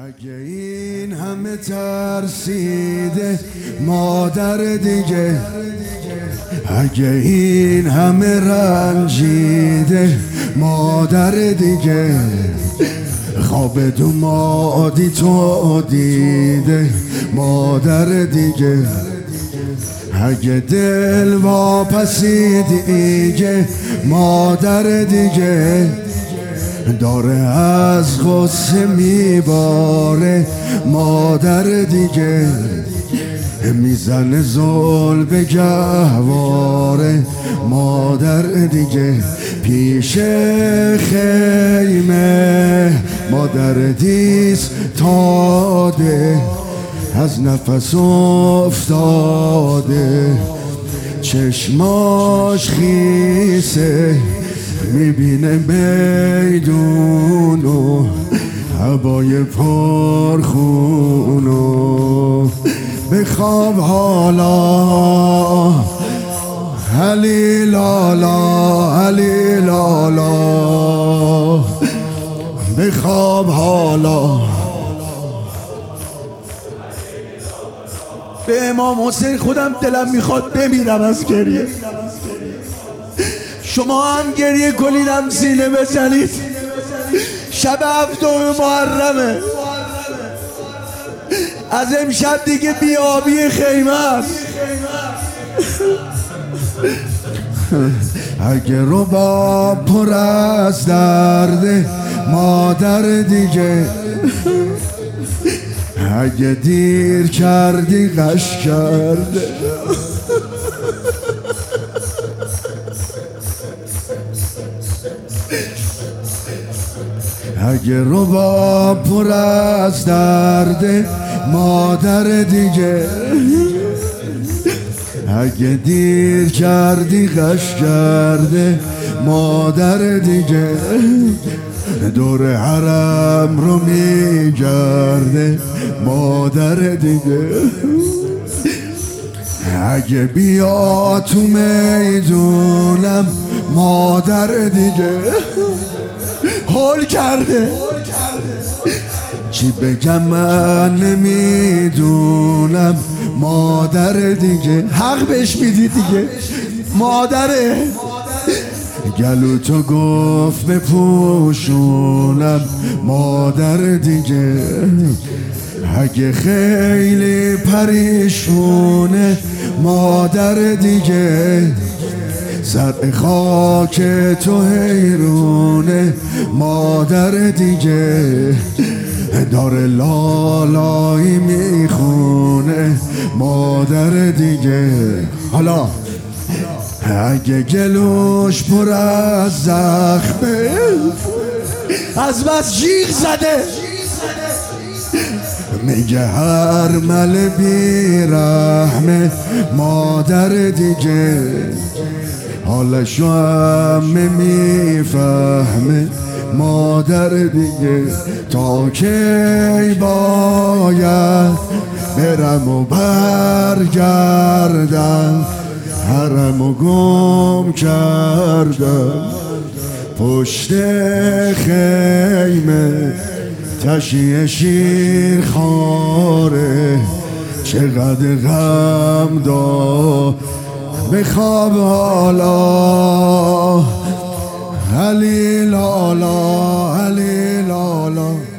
اگه این همه ترسیده مادر دیگه، اگه این همه رنجیده مادر دیگه، خواب دومادی تو دیده مادر دیگه، اگه دل واپسی دیگه مادر دیگه، داره از غصه میباره مادر دیگه، میزنه زل به گهواره مادر دیگه، پیش خیمه مادر دیس تاده، از نفس افتاده، چشماش خیسه، میبینه میدونو هوای پرخونو، بخواب حالا علی لالا علی لالا، بخواب حالا. به امام حسین خودم دلم میخواد بمیرم از گریه. شما هم گریه کنید، هم سینه بزنید. شب 7 محرمه، از امشب دیگه بیابی خیمه است. اگه رباب پر از درده مادر دیگه، اگه دیر کردی قش کرده، اگه رباب پر از درده مادر دیگه، اگه دیر کردی قش کرده مادر دیگه، دور حرم رو میگرده مادر دیگه، اگه بیا تو میدونم مادر دیگه، هول کرده. چی بگم من نمیدونم مادر دیگه، حق بهش میدی دیگه، مادره. گلو تو گفت بپوشونم مادر دیگه، اگه خیلی پریشونه مادر دیگه، زرع خاک تو حیرونه مادر دیگه، داره لالایی میخونه مادر دیگه. حالا اگه گلوش پر از زخمه، از بس جیغ زده، میگه هر مل بیرحمه مادر دیگه، حالشو هم میفهمه مادر دیگه، تا کی باید برم و برگردم، حرمو گم کردم پشت خیمه، تشیه شیر خاره چقدر غم دار، بخواب حالا علی لالا علی لالا.